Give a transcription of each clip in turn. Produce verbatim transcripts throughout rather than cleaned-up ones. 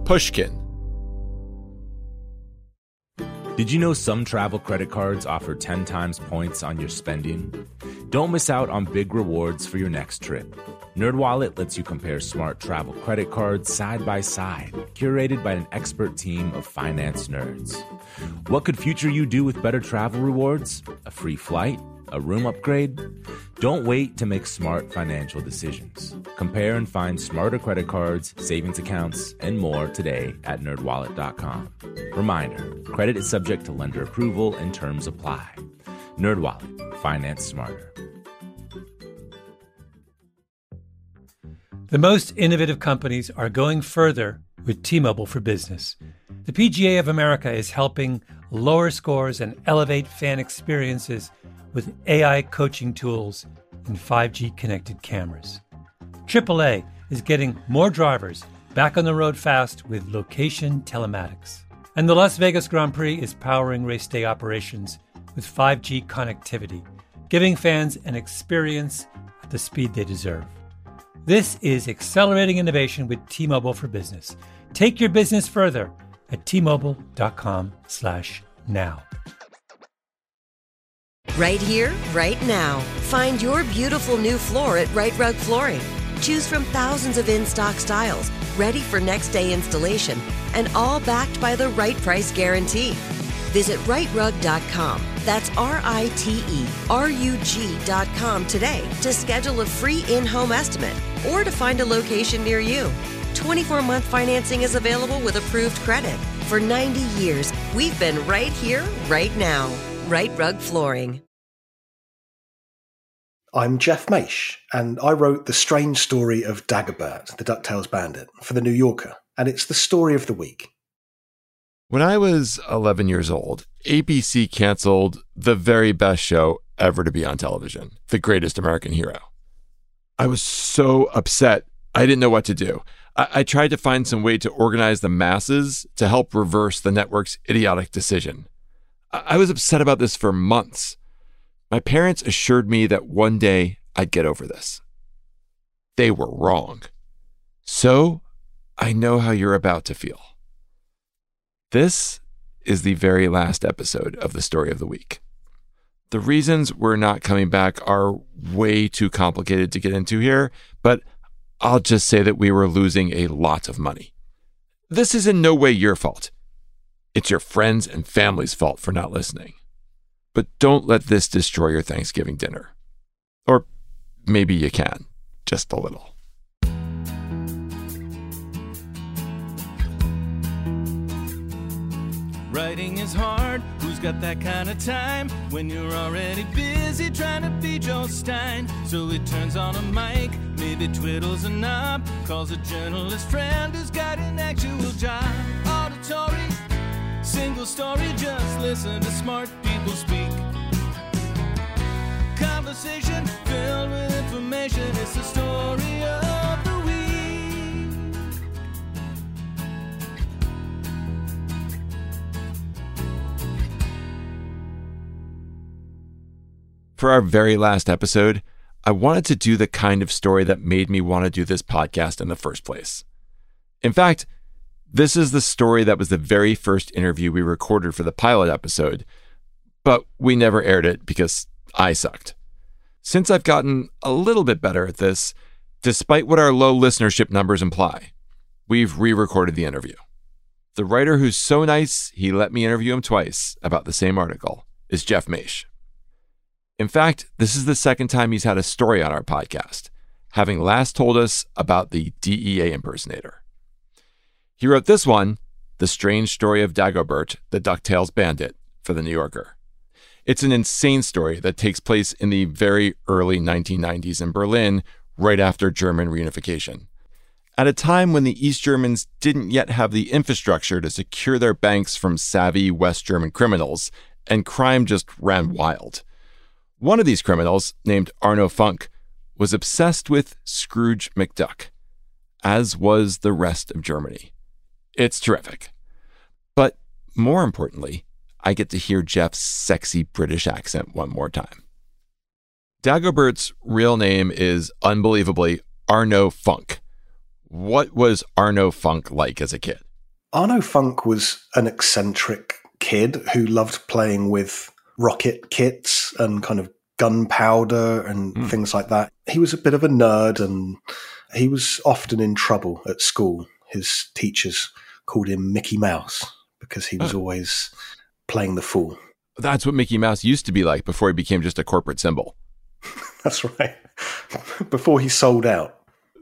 Pushkin. Did you know some travel credit cards offer ten times points on your spending? Don't miss out on big rewards for your next trip. NerdWallet lets you compare smart travel credit cards side by side, curated by an expert team of finance nerds. What could future you do with better travel rewards? A free flight? A room upgrade? Don't wait to make smart financial decisions. Compare and find smarter credit cards, savings accounts, and more today at nerd wallet dot com. Reminder, credit is subject to lender approval and terms apply. NerdWallet, finance smarter. The most innovative companies are going further with T-Mobile for Business. The P G A of America is helping lower scores and elevate fan experiences with A I coaching tools and five G connected cameras. triple A is getting more drivers back on the road fast with location telematics. And the Las Vegas Grand Prix is powering race day operations with five G connectivity, giving fans an experience at the speed they deserve. This is accelerating innovation with T-Mobile for Business. Take your business further at T Mobile dot com slash now. Right here, right now. Find your beautiful new floor at Rite Rug Flooring. Choose from thousands of in-stock styles, ready for next day installation, and all backed by the right price guarantee. Visit rite rug dot com. That's R I T E R U G dot com today to schedule a free in-home estimate or to find a location near you. twenty-four month financing is available with approved credit. For ninety years, we've been right here, right now. Rite Rug Flooring. I'm Jeff Maish, and I wrote The Strange Story of Dagobert, the DuckTales bandit, for The New Yorker, and it's the story of the week. When I was eleven years old, A B C canceled the very best show ever to be on television, The Greatest American Hero. I was so upset, I didn't know what to do. I, I tried to find some way to organize the masses to help reverse the network's idiotic decision. I, I was upset about this for months. My parents assured me that one day I'd get over this. They were wrong. So I know how you're about to feel. This is the very last episode of the story of the week. The reasons we're not coming back are way too complicated to get into here, but I'll just say that we were losing a lot of money. This is in no way your fault. It's your friends and family's fault for not listening. But don't let this destroy your Thanksgiving dinner. Or maybe you can, just a little. Writing is hard, who's got that kind of time when you're already busy trying to feed Joe Stein? So he turns on a mic, maybe twiddles a knob, calls a journalist friend who's got an actual job. Auditory, single story, just listen to smart people speak. Conversation filled with information, it's the story of the week. For our very last episode, I wanted to do the kind of story that made me want to do this podcast in the first place. In fact, this is the story that was the very first interview we recorded for the pilot episode, but we never aired it because I sucked. Since I've gotten a little bit better at this, despite what our low listenership numbers imply, we've re-recorded the interview. The writer who's so nice he let me interview him twice about the same article is Jeff Maish. In fact, this is the second time he's had a story on our podcast, having last told us about the D E A impersonator. He wrote this one, The Strange Story of Dagobert, the DuckTales bandit, for The New Yorker. It's an insane story that takes place in the very early nineteen nineties in Berlin, right after German reunification. At a time when the East Germans didn't yet have the infrastructure to secure their banks from savvy West German criminals, and crime just ran wild. One of these criminals, named Arno Funk, was obsessed with Scrooge McDuck, as was the rest of Germany. It's terrific. But more importantly, I get to hear Jeff's sexy British accent one more time. Dagobert's real name is, unbelievably, Arno Funk. What was Arno Funk like as a kid? Arno Funk was an eccentric kid who loved playing with rocket kits and kind of gunpowder and mm. things like that. He was a bit of a nerd and he was often in trouble at school. His teachers called him Mickey Mouse because he was oh. always playing the fool. That's what Mickey Mouse used to be like before he became just a corporate symbol. That's right. Before he sold out.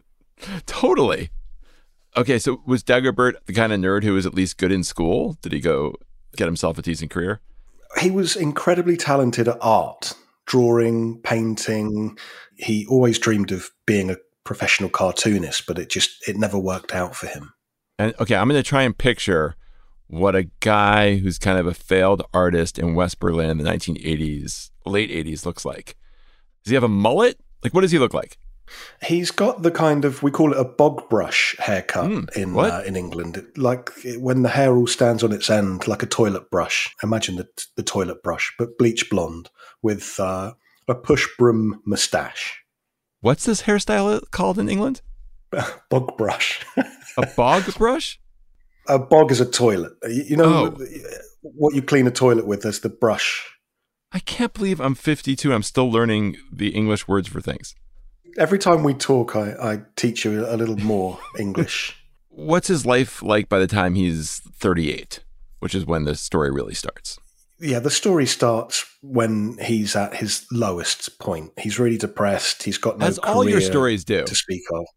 Totally. Okay, so was Dagobert the kind of nerd who was at least good in school? Did he go get himself a decent career? He was incredibly talented at art, drawing, painting. He always dreamed of being a professional cartoonist, but it just, it never worked out for him. And okay, I'm going to try and picture what a guy who's kind of a failed artist in West Berlin in the nineteen eighties, late eighties looks like. Does he have a mullet? Like, what does he look like? He's got the kind of, we call it a bog brush haircut mm, in uh, in England. It, like when the hair all stands on its end, like a toilet brush. Imagine the, the toilet brush, but bleach blonde with uh, a push broom moustache. What's this hairstyle called in England? Bog brush. A bog brush? A bog is a toilet. You know oh. what you clean a toilet with is the brush. I can't believe I'm fifty-two. I'm still learning the English words for things. Every time we talk, I, I teach you a little more English. What's his life like by the time he's thirty-eight, which is when the story really starts? Yeah, the story starts when he's at his lowest point. He's really depressed. He's got no As career all your stories do. to speak of.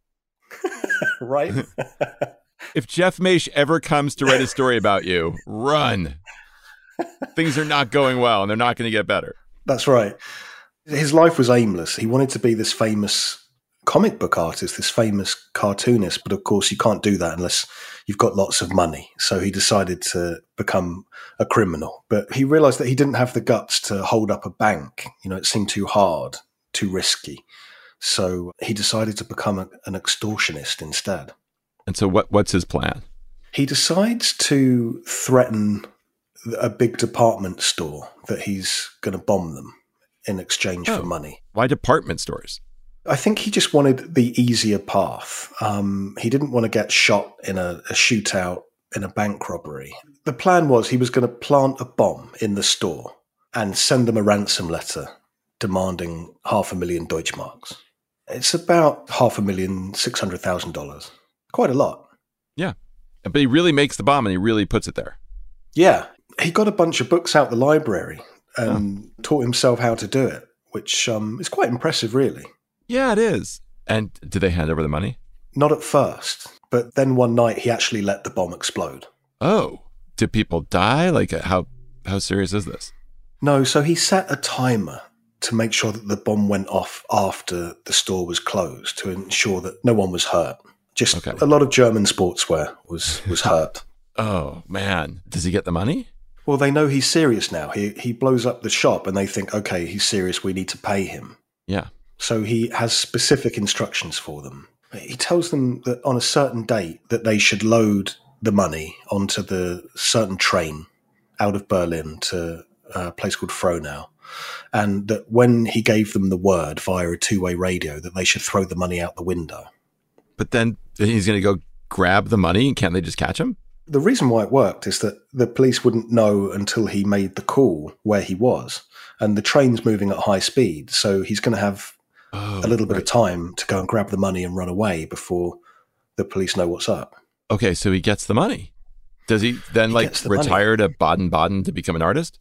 Right? If Jeff Maish ever comes to write a story about you, run. Things are not going well and they're not going to get better. That's right. His life was aimless. He wanted to be this famous comic book artist, this famous cartoonist, but of course you can't do that unless you've got lots of money. So he decided to become a criminal. But he realized that he didn't have the guts to hold up a bank. You know, it seemed too hard, too risky. So he decided to become a, an extortionist instead. And so what, what's his plan? He decides to threaten a big department store that he's going to bomb them in exchange oh. for money. Why department stores? I think he just wanted the easier path. Um, he didn't want to get shot in a, a shootout in a bank robbery. The plan was he was going to plant a bomb in the store and send them a ransom letter demanding half a million Deutschmarks. It's about half a million, six hundred thousand dollars. Quite a lot. Yeah. But he really makes the bomb and he really puts it there. Yeah. He got a bunch of books out the library and oh. taught himself how to do it, which um, is quite impressive, really. Yeah, it is. And did they hand over the money? Not at first. But then one night he actually let the bomb explode. Oh. Did people die? Like, how how serious is this? No, so he set a timer to make sure that the bomb went off after the store was closed to ensure that no one was hurt. Just okay. A lot of German sportswear was, was hurt. Oh, man. Does he get the money? Well, they know he's serious now. He he blows up the shop and they think, okay, he's serious. We need to pay him. Yeah. So he has specific instructions for them. He tells them that on a certain date that they should load the money onto the certain train out of Berlin to a place called Frohnau. And that when he gave them the word via a two-way radio that they should throw the money out the window. But then he's going to go grab the money and can't they just catch him? The reason why it worked is that the police wouldn't know until he made the call where he was. And the train's moving at high speed. So he's going to have oh, a little bit right. of time to go and grab the money and run away before the police know what's up. Okay, so he gets the money. Does he then he like the retire money. to Baden-Baden to become an artist?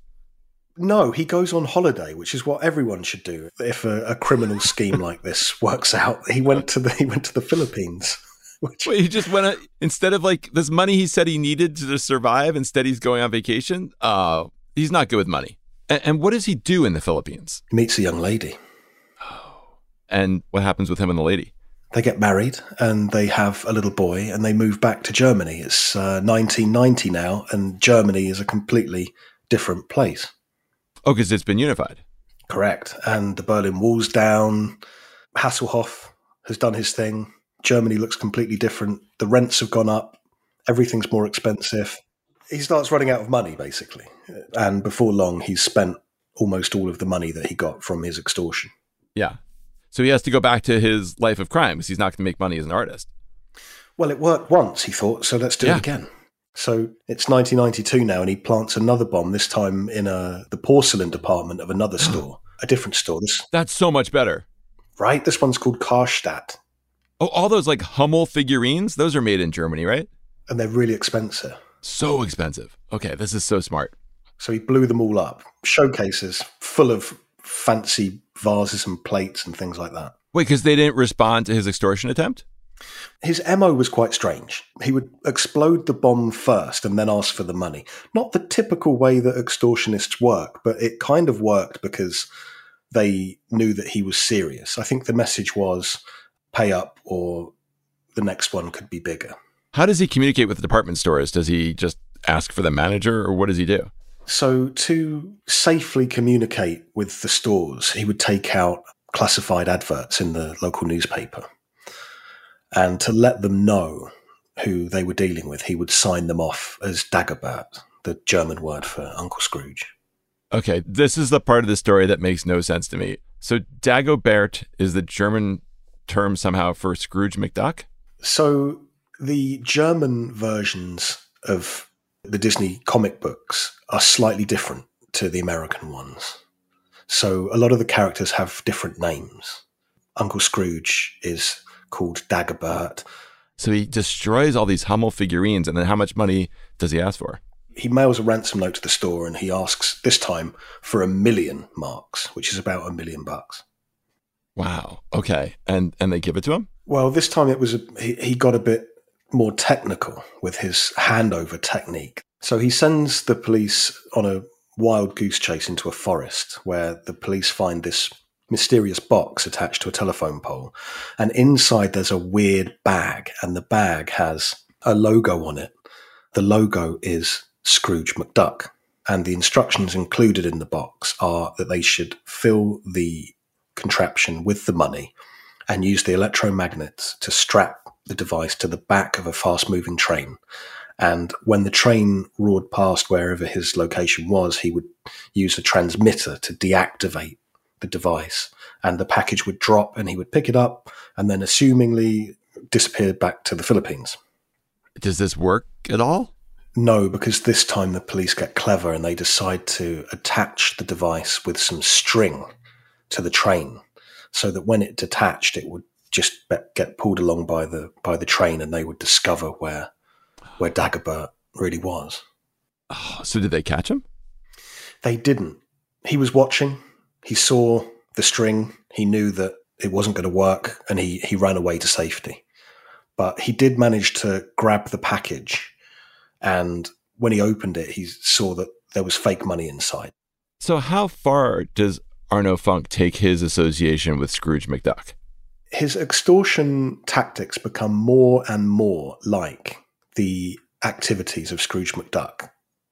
No, he goes on holiday, which is what everyone should do if a, a criminal scheme like this works out. He went to the he went to the Philippines. Which... Wait, he just went, instead of like this money he said he needed to survive, instead he's going on vacation? Uh, he's not good with money. And, and what does he do in the Philippines? He meets a young lady. Oh. And what happens with him and the lady? They get married and they have a little boy and they move back to Germany. It's uh, nineteen ninety now and Germany is a completely different place. Oh, because it's been unified. Correct. And the Berlin Wall's down. Hasselhoff has done his thing. Germany looks completely different. The rents have gone up. Everything's more expensive. He starts running out of money, basically. And before long, he's spent almost all of the money that he got from his extortion. Yeah. So he has to go back to his life of crime because he's not going to make money as an artist. Well, it worked once, he thought, so let's do yeah. it again. So it's nineteen ninety-two now, and he plants another bomb, this time in a, the porcelain department of another store, a different store. This, That's so much better. Right? This one's called Karstadt. Oh, all those like Hummel figurines, those are made in Germany, right? And they're really expensive. So expensive. Okay, this is so smart. So he blew them all up. Showcases full of fancy vases and plates and things like that. Wait, because they didn't respond to his extortion attempt? His M O was quite strange. He would explode the bomb first and then ask for the money. Not the typical way that extortionists work, but it kind of worked because they knew that he was serious. I think the message was pay up or the next one could be bigger. How does he communicate with the department stores? Does he just ask for the manager, or what does he do? So to safely communicate with the stores, he would take out classified adverts in the local newspaper. And to let them know who they were dealing with, he would sign them off as Dagobert, the German word for Uncle Scrooge. Okay, this is the part of the story that makes no sense to me. So Dagobert is the German term somehow for Scrooge McDuck? So the German versions of the Disney comic books are slightly different to the American ones. So a lot of the characters have different names. Uncle Scrooge is called Dagobert. So he destroys all these Hummel figurines, and then how much money does he ask for? He mails a ransom note to the store, and he asks, this time, for a million marks, which is about a million bucks. Wow. Okay. And and they give it to him? Well, this time it was a, he, he got a bit more technical with his handover technique. So he sends the police on a wild goose chase into a forest where the police find this mysterious box attached to a telephone pole. And inside there's a weird bag, and the bag has a logo on it. The logo is Scrooge McDuck. And the instructions included in the box are that they should fill the contraption with the money and use the electromagnets to strap the device to the back of a fast-moving train. And when the train roared past wherever his location was, he would use a transmitter to deactivate the device, and the package would drop, and he would pick it up and then assumingly disappear back to the Philippines. Does this work at all? No, because this time the police get clever and they decide to attach the device with some string to the train so that when it detached, it would just get pulled along by the by the train, and they would discover where where Dagobert really was. Oh, so did they catch him? They didn't. He was watching. He saw the string. He knew that it wasn't going to work, and he, he ran away to safety. But he did manage to grab the package, and when he opened it, he saw that there was fake money inside. So how far does Arno Funk take his association with Scrooge McDuck? His extortion tactics become more and more like the activities of Scrooge McDuck.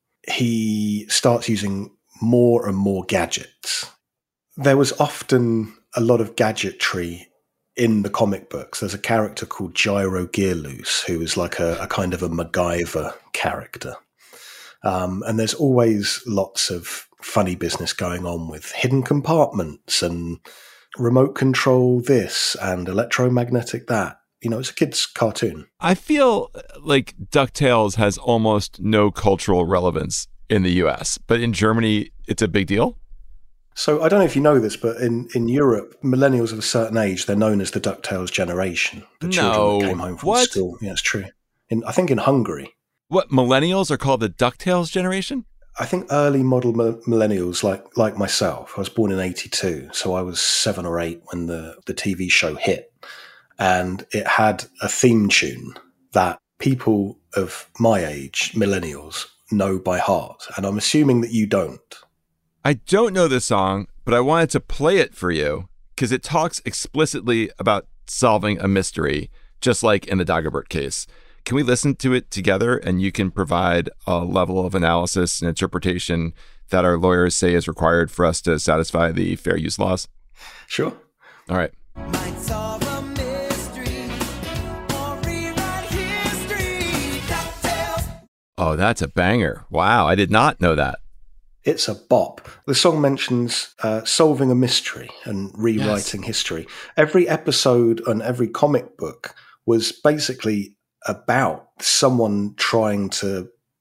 He starts using more and more gadgets. There was often a lot of gadgetry in the comic books. There's a character called Gyro Gearloose, who is like a, a kind of a MacGyver character. Um, and there's always lots of funny business going on with hidden compartments and remote control this and electromagnetic that. You know, it's a kid's cartoon. I feel like DuckTales has almost no cultural relevance in the U S, but in Germany, it's a big deal. So I don't know if you know this, but in, in Europe, millennials of a certain age, they're known as the DuckTales generation. The children no. that came home from What? school. Yeah, it's true. In, I think in Hungary. What, millennials are called the DuckTales generation? I think early model millennials like like myself. I was born in eighty-two, so I was seven or eight when the, the T V show hit. And it had a theme tune that people of my age, millennials, know by heart. And I'm assuming that you don't. I don't know this song, but I wanted to play it for you because it talks explicitly about solving a mystery, just like in the Dagobert case. Can we listen to it together, and you can provide a level of analysis and interpretation that our lawyers say is required for us to satisfy the fair use laws? Sure. All right. Might solve a mystery or rewrite history. DuckTales. Oh, that's a banger. Wow, I did not know that. It's a bop. The song mentions uh, solving a mystery and rewriting Yes. history. Every episode and every comic book was basically about someone trying to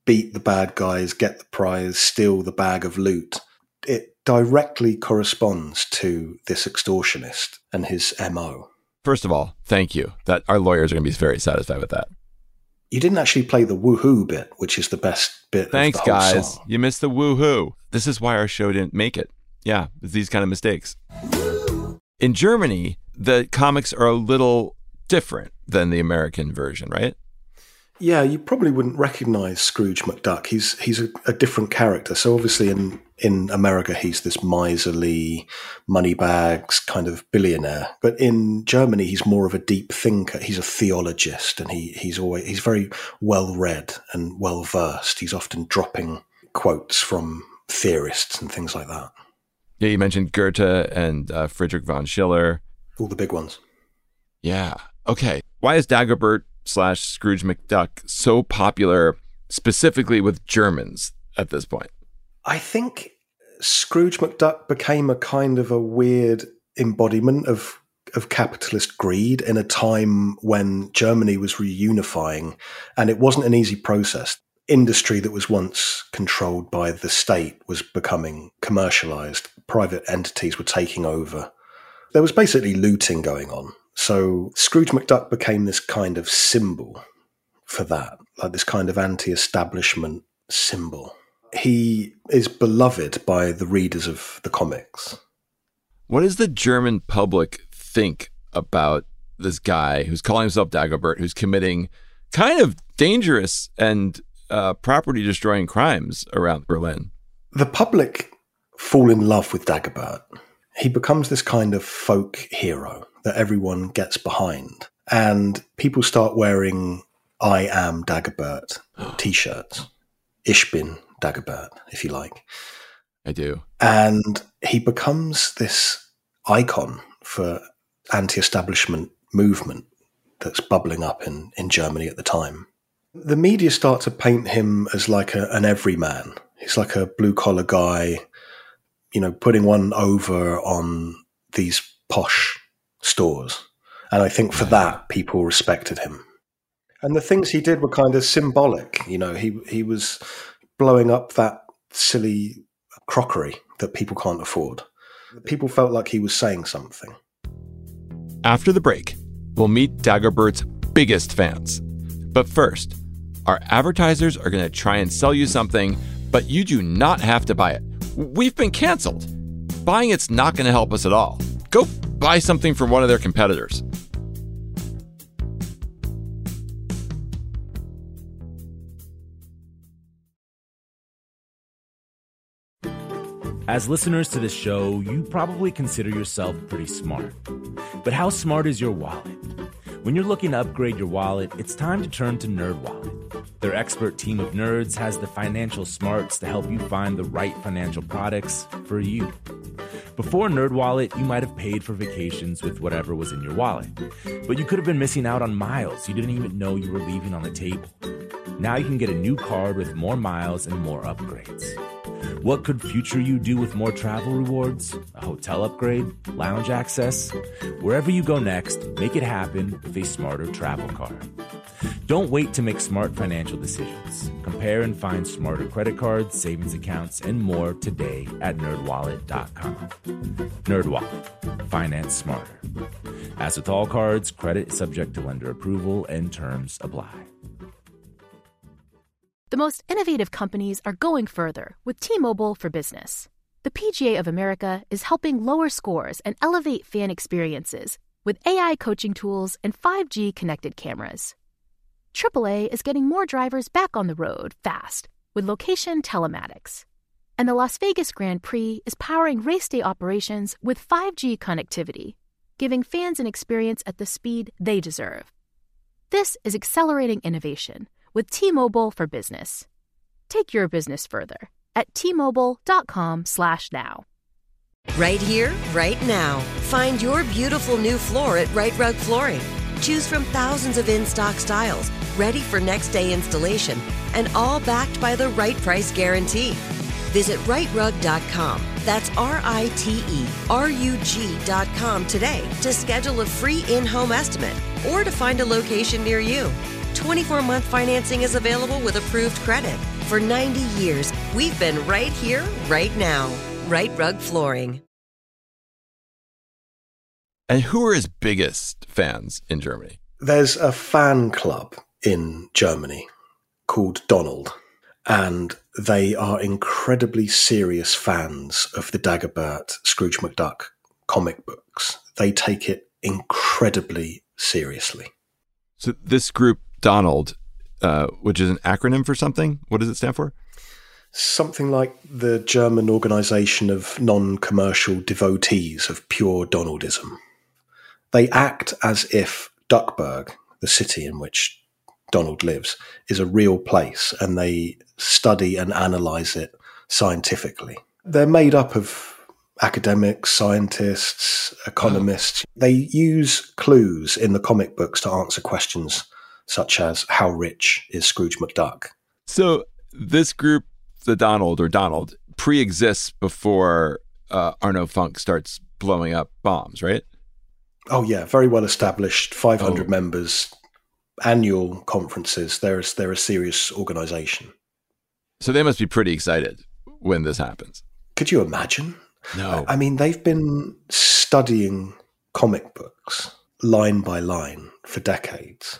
beat the bad guys, get the prize, steal the bag of loot. It directly corresponds to this extortionist and his M O. First of all, thank you. That our lawyers are going to be very satisfied with that. You didn't actually play the woohoo bit, which is the best bit Thanks, of the whole guys. song. You missed the woohoo. This is why our show didn't make it. Yeah, it's these kind of mistakes. In Germany, the comics are a little different than the American version, right? Yeah, you probably wouldn't recognize Scrooge McDuck. He's he's a, a different character. So obviously in, in America, he's this miserly, moneybags kind of billionaire. But in Germany, he's more of a deep thinker. He's a theologist, and he he's always he's very well read and well versed. He's often dropping quotes from theorists and things like that. Yeah, you mentioned Goethe and uh, Friedrich von Schiller. All the big ones. Yeah. Okay. Why is Dagobert slash Scrooge McDuck so popular specifically with Germans at this point? I think Scrooge McDuck became a kind of a weird embodiment of of capitalist greed in a time when Germany was reunifying, and it wasn't an easy process. Industry that was once controlled by the state was becoming commercialized. Private entities were taking over. There was basically looting going on. So Scrooge McDuck became this kind of symbol for that, like this kind of anti-establishment symbol. He is beloved by the readers of the comics. What does the German public think about this guy who's calling himself Dagobert, who's committing kind of dangerous and uh, property-destroying crimes around Berlin? The public fall in love with Dagobert. He becomes this kind of folk hero that everyone gets behind. And people start wearing I am Dagobert t-shirts. Ich bin Dagobert, if you like. I do. And he becomes this icon for anti-establishment movement that's bubbling up in, in Germany at the time. The media start to paint him as like a, an everyman. He's like a blue-collar guy, you know, putting one over on these posh stores. And I think for that, people respected him. And the things he did were kind of symbolic. You know, he he was blowing up that silly crockery that people can't afford. People felt like he was saying something. After the break, we'll meet Dagobert's biggest fans. But first, our advertisers are going to try and sell you something, but you do not have to buy it. We've been canceled. Buying it's not going to help us at all. Go buy something from one of their competitors. As listeners to this show, you probably consider yourself pretty smart. But how smart is your wallet? When you're looking to upgrade your wallet, it's time to turn to NerdWallet. Their expert team of nerds has the financial smarts to help you find the right financial products for you. Before NerdWallet, you might have paid for vacations with whatever was in your wallet. But you could have been missing out on miles you didn't even know you were leaving on the table. Now you can get a new card with more miles and more upgrades. What could future you do with more travel rewards? A hotel upgrade? Lounge access? Wherever you go next, make it happen with a smarter travel card. Don't wait to make smart financial decisions. Compare and find smarter credit cards, savings accounts, and more today at nerd wallet dot com. NerdWallet. Finance smarter. As with all cards, credit is subject to lender approval and terms apply. The most innovative companies are going further with T-Mobile for Business. The P G A of America is helping lower scores and elevate fan experiences with A I coaching tools and five G connected cameras. triple A is getting more drivers back on the road fast with location telematics. And the Las Vegas Grand Prix is powering race day operations with five G connectivity, giving fans an experience at the speed they deserve. This is accelerating innovation with T-Mobile for Business. Take your business further at T Mobile dot com slash now. Right here, right now. Find your beautiful new floor at Right Rug Flooring. Choose from thousands of in-stock styles, ready for next day installation, and all backed by the right price guarantee. Visit right rug dot com. That's R I T E R U G dot com today to schedule a free in-home estimate or to find a location near you. twenty-four month financing is available with approved credit. For ninety years, we've been right here, right now. Right Rug Flooring. And who are his biggest fans in Germany? There's a fan club in Germany called Donald, and they are incredibly serious fans of the Dagobert Scrooge McDuck comic books. They take it incredibly seriously. So this group, Donald, uh, which is an acronym for something, what does it stand for? Something like the German Organization of Non-Commercial Devotees of Pure Donaldism. They act as if Duckburg, the city in which Donald lives, is a real place, and they study and analyze it scientifically. They're made up of academics, scientists, economists. They use clues in the comic books to answer questions such as, how rich is Scrooge McDuck? So this group, the Donald or Donald, pre-exists before uh, Arno Funk starts blowing up bombs, right? Oh, yeah, very well established, five hundred oh. members, annual conferences. They're, they're a serious organization. So they must be pretty excited when this happens. Could you imagine? No. I mean, they've been studying comic books line by line for decades.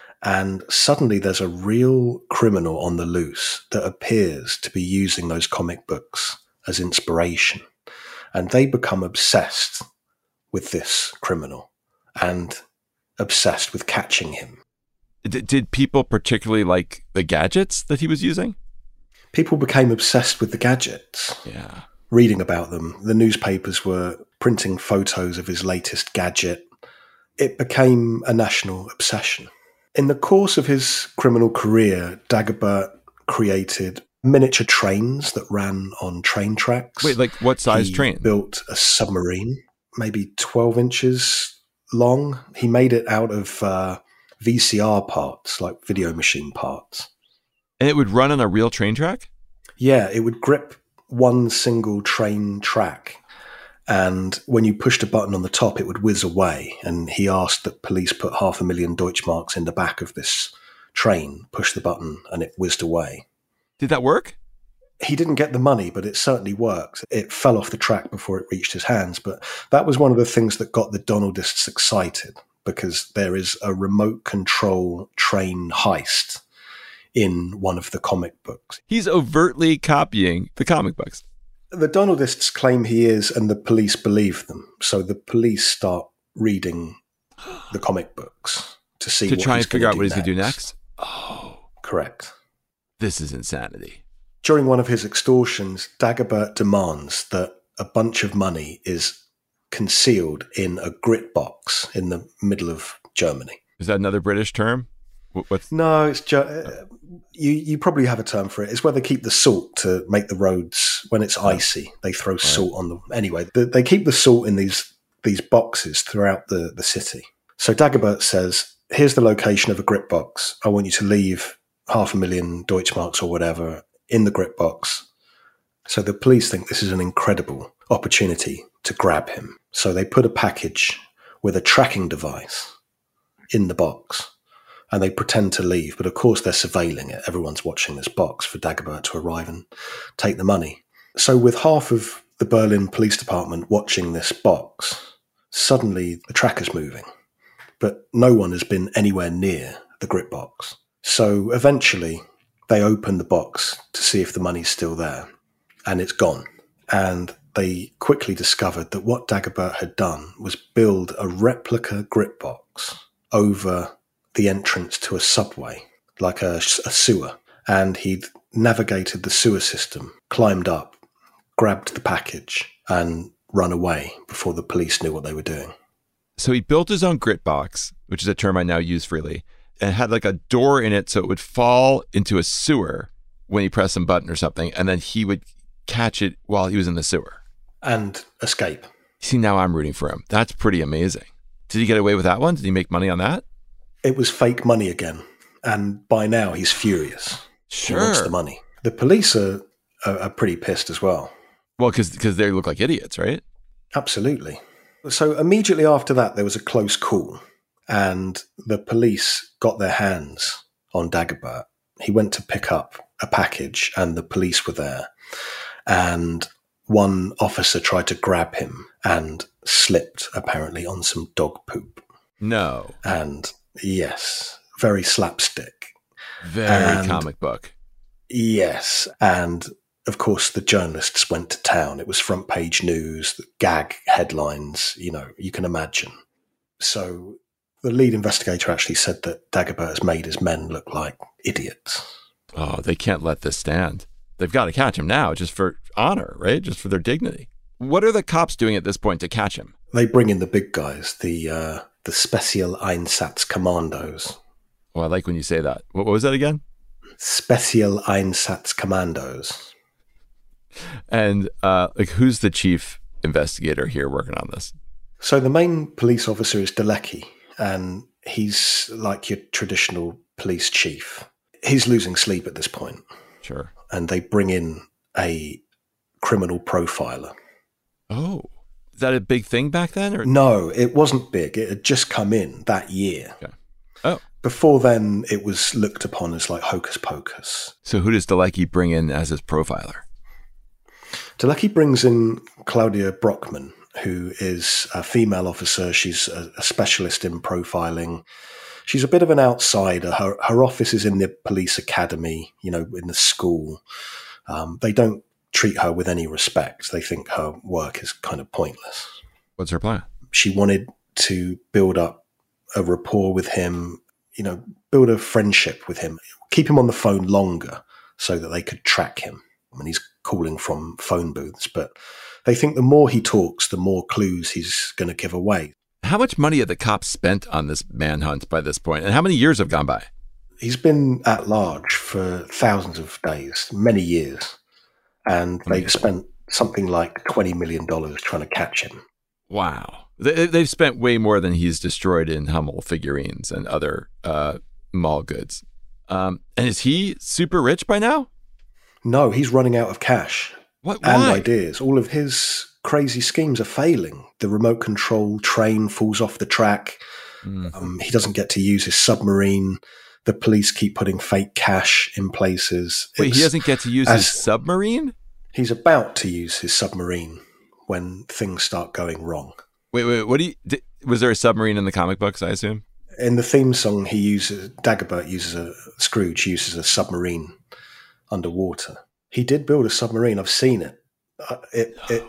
And suddenly there's a real criminal on the loose that appears to be using those comic books as inspiration. And they become obsessed with this criminal and obsessed with catching him. D- did people particularly like the gadgets that he was using? People became obsessed with the gadgets. Yeah. Reading about them. The newspapers were printing photos of his latest gadget. It became a national obsession. In the course of his criminal career, Dagobert created miniature trains that ran on train tracks. Wait, like what size he train? Built a submarine, maybe twelve inches long. He made it out of uh, V C R parts, like video machine parts. And it would run on a real train track? Yeah, it would grip one single train track. And when you pushed a button on the top, it would whiz away. And he asked that police put half a million Deutschmarks in the back of this train, push the button, and it whizzed away. Did that work? He didn't get the money, but it certainly worked. It fell off the track before it reached his hands. But that was one of the things that got the Donaldists excited, because there is a remote control train heist in one of the comic books. He's overtly copying the comic books. The Donaldists claim he is, and the police believe them. So the police start reading the comic books to see to what try he's and figure out do what he's next. going to do next. Oh, correct. This is insanity. During one of his extortions, Dagobert demands that a bunch of money is concealed in a grit box in the middle of Germany. Is that another British term? What's no, it's ju- uh, you. You probably have a term for it. It's where they keep the salt to make the roads when it's icy. They throw salt on them. Anyway, the, they keep the salt in these these boxes throughout the, the city. So Dagobert says, "Here's the location of a grit box. I want you to leave half a million Deutschmarks or whatever in the grit box." So the police think this is an incredible opportunity to grab him. So they put a package with a tracking device in the box. And they pretend to leave, but of course they're surveilling it. Everyone's watching this box for Dagobert to arrive and take the money. So with half of the Berlin Police Department watching this box, suddenly the tracker's moving, but no one has been anywhere near the grit box. So eventually they open the box to see if the money's still there, and it's gone. And they quickly discovered that what Dagobert had done was build a replica grit box over the entrance to a subway, like a, a sewer. And he'd navigated the sewer system, climbed up, grabbed the package, and run away before the police knew what they were doing. So he built his own grit box, which is a term I now use freely, and had like a door in it so it would fall into a sewer when he pressed some button or something, and then he would catch it while he was in the sewer. And escape. See, now I'm rooting for him. That's pretty amazing. Did he get away with that one? Did he make money on that? It was fake money again. And by now he's furious. Sure. He wants the money. The police are, are, are pretty pissed as well. Well, because because they look like idiots, right? Absolutely. So immediately after that, there was a close call. And the police got their hands on Dagobert. He went to pick up a package and the police were there. And one officer tried to grab him and slipped, apparently, on some dog poop. No. And yes, very slapstick. Very and, comic book. Yes. And of course, the journalists went to town. It was front page news, gag headlines, you know, you can imagine. So the lead investigator actually said that Dagobert has made his men look like idiots. Oh, they can't let this stand. They've got to catch him now just for honor, right? Just for their dignity. What are the cops doing at this point to catch him? They bring in the big guys, the uh, the Special Einsatz Commandos. Oh, I like when you say that. What, what was that again? Special Einsatz Commandos. And uh, like, who's the chief investigator here working on this? So the main police officer is Dalecki, and he's like your traditional police chief. He's losing sleep at this point. Sure. And they bring in a criminal profiler. Oh, is that a big thing back then? Or? No, it wasn't big. It had just come in that year. Okay. Oh. Before then, it was looked upon as like hocus pocus. So who does Dalecki bring in as his profiler? Dalecki brings in Claudia Brockman, who is a female officer. She's a, a specialist in profiling. She's a bit of an outsider. Her her office is in the police academy, you know, in the school. Um, they don't treat her with any respect. They think her work is kind of pointless. What's her plan? She wanted to build up a rapport with him, you know, build a friendship with him, keep him on the phone longer so that they could track him. I mean, he's calling from phone booths, but they think the more he talks, the more clues he's going to give away. How much money have the cops spent on this manhunt by this point? And how many years have gone by? He's been at large for thousands of days, many years. And they've spent something like twenty million dollars trying to catch him. Wow. They, they've spent way more than he's destroyed in Hummel figurines and other uh, mall goods. Um, and is he super rich by now? No, he's running out of cash. What? And Why? ideas. All of his crazy schemes are failing. The remote control train falls off the track. Mm. Um, he doesn't get to use his submarine. The police keep putting fake cash in places. Wait, it's, he doesn't get to use his submarine? He's about to use his submarine when things start going wrong. Wait, wait, what do you, did, was there a submarine in the comic books, I assume? In the theme song, he uses, Dagobert uses a, Scrooge uses a submarine underwater. He did build a submarine. I've seen it. Uh, it, it,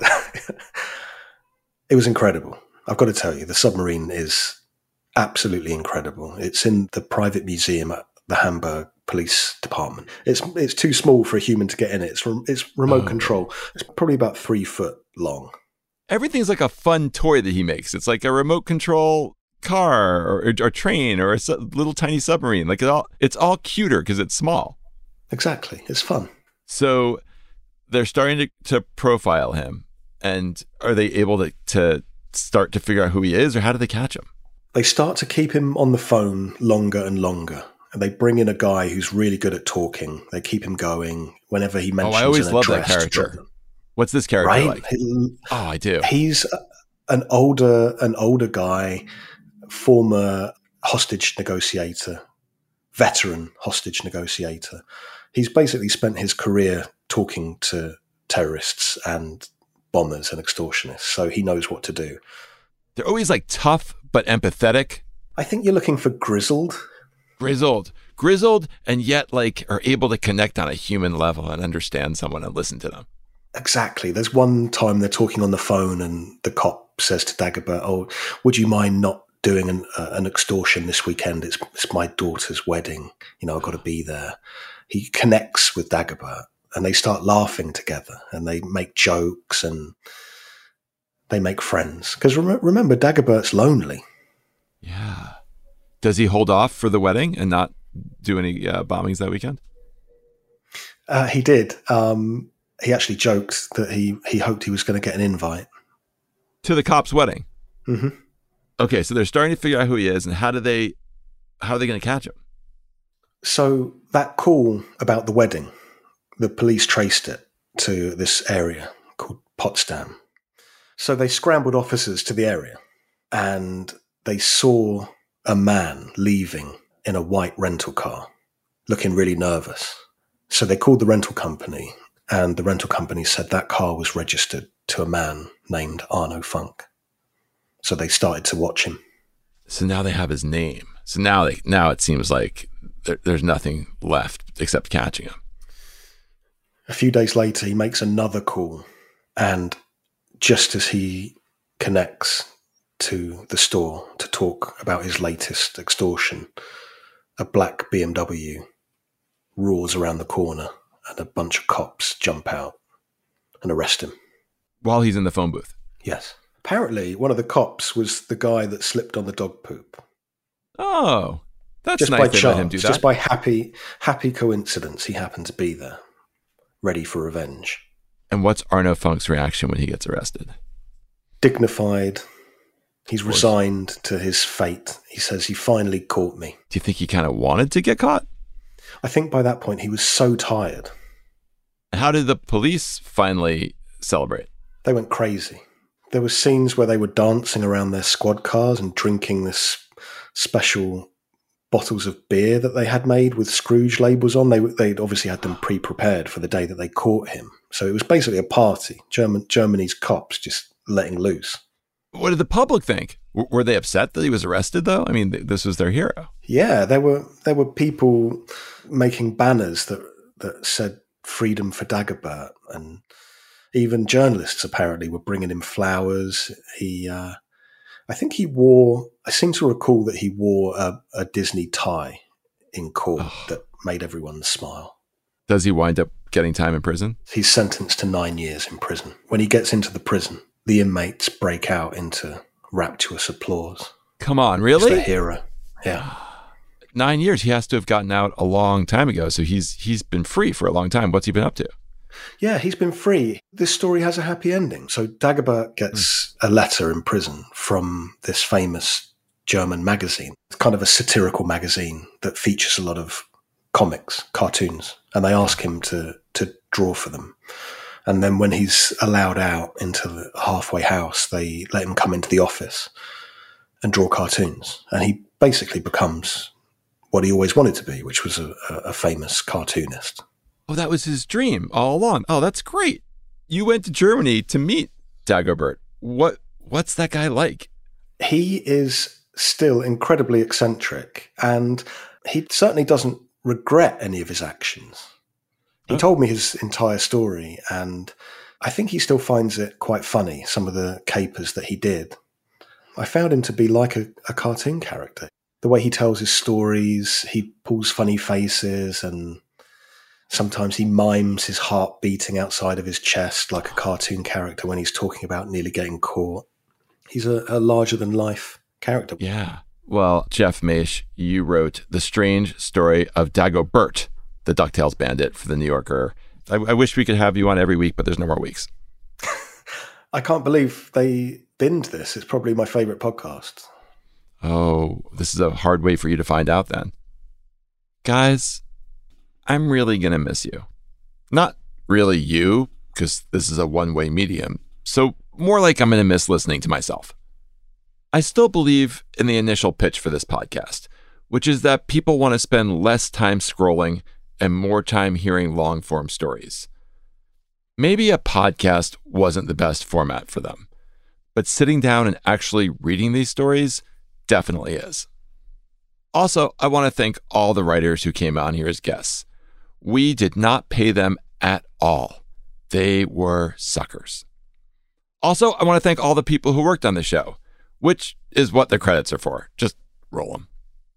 it was incredible. I've got to tell you, the submarine is absolutely incredible. It's in the private museum at the Hamburg Police Department. It's it's too small for a human to get in it. It's it's remote oh. control. It's probably about three foot long. Everything's like a fun toy that he makes. It's like a remote control car or, or, or train or a su- little tiny submarine. Like it all, it's all cuter because it's small. Exactly. It's fun. So they're starting to, to profile him. And are they able to, to start to figure out who he is, or how do they catch him? They start to keep him on the phone longer and longer. And they bring in a guy who's really good at talking. They keep him going whenever he mentions. Oh, I always an love that address character. What's this character right? like? He, oh, I do. He's an older, an older guy, former hostage negotiator, veteran hostage negotiator. He's basically spent his career talking to terrorists and bombers and extortionists, so he knows what to do. They're always like tough but empathetic. I think you're looking for grizzled. Grizzled. Grizzled, and yet like are able to connect on a human level and understand someone and listen to them. Exactly. There's one time they're talking on the phone and the cop says to Dagobert, oh, would you mind not doing an, uh, an extortion this weekend? It's, it's my daughter's wedding. You know, I've got to be there. He connects with Dagobert and they start laughing together and they make jokes and they make friends. Because rem- remember, Dagobert's lonely. Yeah. Does he hold off for the wedding and not do any uh, bombings that weekend? Uh, he did. Um, he actually joked that he, he hoped he was going to get an invite. To the cop's wedding? Mm-hmm. Okay, so they're starting to figure out who he is, and how do they, how are they going to catch him? So that call about the wedding, the police traced it to this area called Potsdam. So they scrambled officers to the area, and they saw a man leaving in a white rental car, looking really nervous. So they called the rental company, and the rental company said that car was registered to a man named Arno Funk. So they started to watch him. So now they have his name. So now they, now it seems like there, there's nothing left except catching him. A few days later, he makes another call, and just as he connects to the store to talk about his latest extortion, a black B M W roars around the corner and a bunch of cops jump out and arrest him. While he's in the phone booth? Yes. Apparently, one of the cops was the guy that slipped on the dog poop. Oh, that's just nice by they chance, let him do that. Just by happy, happy coincidence, he happened to be there, ready for revenge. And what's Arno Funk's reaction when he gets arrested? Dignified. He's resigned to his fate. He says, "You finally caught me." Do you think he kind of wanted to get caught? I think by that point he was so tired. How did the police finally celebrate? They went crazy. There were scenes where they were dancing around their squad cars and drinking this special bottles of beer that they had made with Scrooge labels on. They they'd obviously had them pre-prepared for the day that they caught him. So it was basically a party. German Germany's cops just letting loose. What did the public think? W- were they upset that he was arrested, though? I mean, th- this was their hero. Yeah, there were there were people making banners that that said "Freedom for Dagobert," and even journalists apparently were bringing him flowers. He, uh, I think he wore. I seem to recall that he wore a, a Disney tie in court oh. that made everyone smile. Does he wind up getting time in prison? He's sentenced to nine years in prison. When he gets into the prison, the inmates break out into rapturous applause. Come on, really? He's the hero. Yeah. Nine years. He has to have gotten out a long time ago. So he's he's been free for a long time. What's he been up to? Yeah, he's been free. This story has a happy ending. So Dagobert gets mm. a letter in prison from this famous German magazine. It's kind of a satirical magazine that features a lot of comics, cartoons, and they ask him to to draw for them. And then when he's allowed out into the halfway house, they let him come into the office and draw cartoons. And he basically becomes what he always wanted to be, which was a, a famous cartoonist. Oh, that was his dream all along. Oh, that's great. You went to Germany to meet Dagobert. What What's that guy like? He is still incredibly eccentric, and he certainly doesn't regret any of his actions. He told me his entire story, and I think he still finds it quite funny, some of the capers that he did. I found him to be like a, a cartoon character. The way he tells his stories, he pulls funny faces, and sometimes he mimes his heart beating outside of his chest like a cartoon character when he's talking about nearly getting caught. He's a, a larger-than-life character. Yeah. Well, Jeff Maish, you wrote The Strange Story of Dagobert, the DuckTales bandit, for The New Yorker. I, I wish we could have you on every week, but there's no more weeks. I can't believe they binned this. It's probably my favorite podcast. Oh, this is a hard way for you to find out then. Guys, I'm really going to miss you. Not really you, because this is a one-way medium. So more like I'm going to miss listening to myself. I still believe in the initial pitch for this podcast, which is that people want to spend less time scrolling and more time hearing long-form stories. Maybe a podcast wasn't the best format for them, but sitting down and actually reading these stories definitely is. Also, I want to thank all the writers who came on here as guests. We did not pay them at all. They were suckers. Also, I want to thank all the people who worked on the show, which is what the credits are for. Just roll them.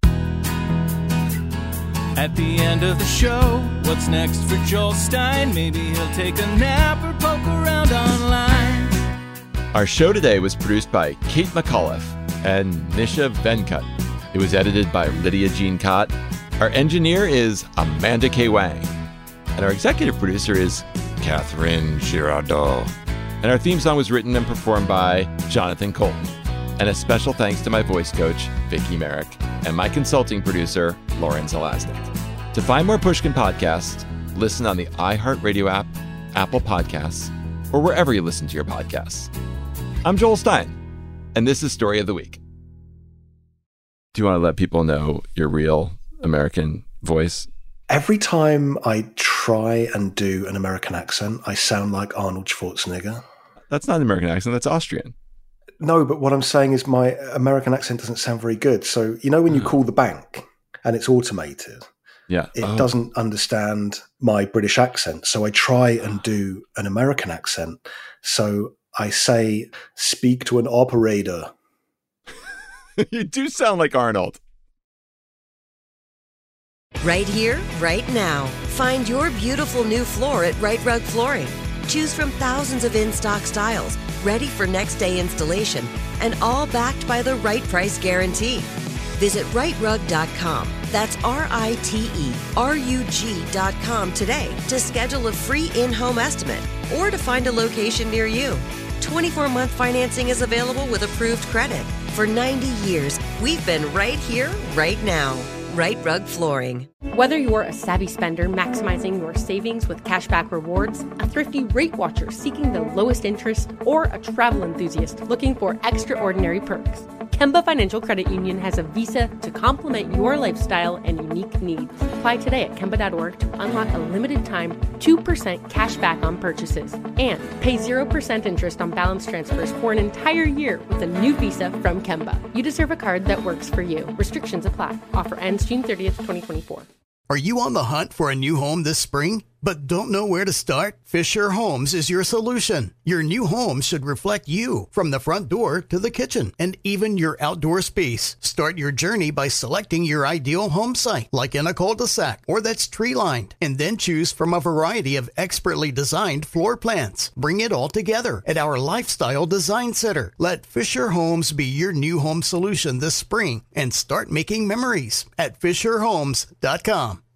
At the end of the show, what's next for Joel Stein? Maybe he'll take a nap or poke around online. Our show today was produced by Kate McAuliffe and Nisha Venkat. It was edited by Lydia Jean Cott. Our engineer is Amanda K. Wang. And our executive producer is Catherine Girardeau. And our theme song was written and performed by Jonathan Colton. And a special thanks to my voice coach, Vicky Merrick, and my consulting producer, Lauren Zelaznik. To find more Pushkin podcasts, listen on the iHeartRadio app, Apple Podcasts, or wherever you listen to your podcasts. I'm Joel Stein, and this is Story of the Week. Do you want to let people know your real American voice? Every time I try try and do an American accent, I sound like Arnold Schwarzenegger. That's not an American accent. That's Austrian. No, but what I'm saying is my American accent doesn't sound very good. So, you know, when you call the bank and it's automated, yeah, it oh. doesn't understand my British accent. So I try and do an American accent. So I say, speak to an operator. You do sound like Arnold. Right here, right now. Find your beautiful new floor at Right Rug Flooring. Choose from thousands of in-stock styles, ready for next day installation, and all backed by the right price guarantee. Visit right rug dot com. That's R I T E R U G dot com today to schedule a free in-home estimate or to find a location near you. twenty-four month financing is available with approved credit. For ninety years, we've been right here, right now. Right Rug Flooring. Whether you're a savvy spender maximizing your savings with cashback rewards, a thrifty rate watcher seeking the lowest interest, or a travel enthusiast looking for extraordinary perks, Kemba Financial Credit Union has a visa to complement your lifestyle and unique needs. Apply today at Kemba dot org to unlock a limited time two percent cash back on purchases and pay zero percent interest on balance transfers for an entire year with a new visa from Kemba. You deserve a card that works for you. Restrictions apply. Offer ends June thirtieth, twenty twenty-four. Are you on the hunt for a new home this spring, but don't know where to start? Fisher Homes is your solution. Your new home should reflect you, from the front door to the kitchen, and even your outdoor space. Start your journey by selecting your ideal home site, like in a cul-de-sac or that's tree-lined, and then choose from a variety of expertly designed floor plans. Bring it all together at our Lifestyle Design Center. Let Fisher Homes be your new home solution this spring and start making memories at fisher homes dot com.